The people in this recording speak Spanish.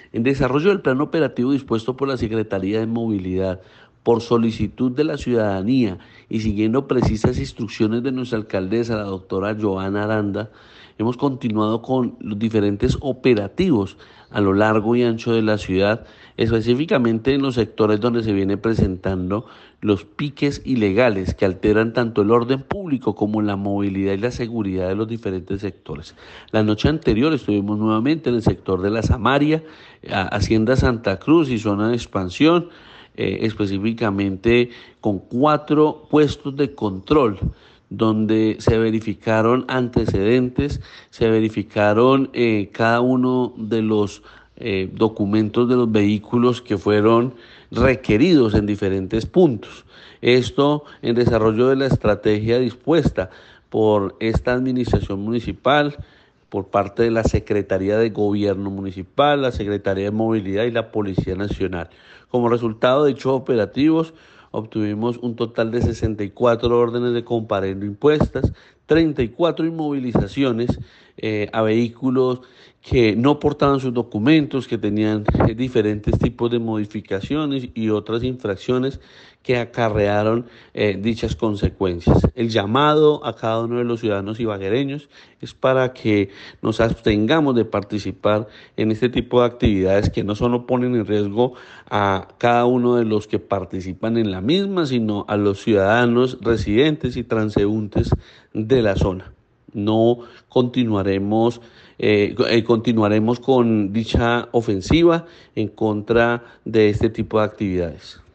En desarrollo del plan operativo dispuesto por la Secretaría de Movilidad, por solicitud de la ciudadanía y siguiendo precisas instrucciones de nuestra alcaldesa, la doctora Joana Aranda, hemos continuado con los diferentes operativos a lo largo y ancho de la ciudad, específicamente en los sectores donde se viene presentando los piques ilegales que alteran tanto el orden público como la movilidad y la seguridad de los diferentes sectores. La noche anterior estuvimos nuevamente en el sector de la Samaria, Hacienda Santa Cruz y zona de expansión, específicamente con 4 puestos de control donde se verificaron antecedentes, se verificaron cada uno de los documentos de los vehículos que fueron requeridos en diferentes puntos. Esto en desarrollo de la estrategia dispuesta por esta administración municipal, por parte de la Secretaría de Gobierno Municipal, la Secretaría de Movilidad y la Policía Nacional. Como resultado de dichos operativos, obtuvimos un total de 64 órdenes de comparendo impuestas, 34 inmovilizaciones a vehículos que no portaban sus documentos, que tenían diferentes tipos de modificaciones y otras infracciones que acarrearon dichas consecuencias. El llamado a cada uno de los ciudadanos ibaguereños es para que nos abstengamos de participar en este tipo de actividades que no solo ponen en riesgo a cada uno de los que participan en la misma, sino a los ciudadanos residentes y transeúntes de la zona. No continuaremos con dicha ofensiva en contra de este tipo de actividades.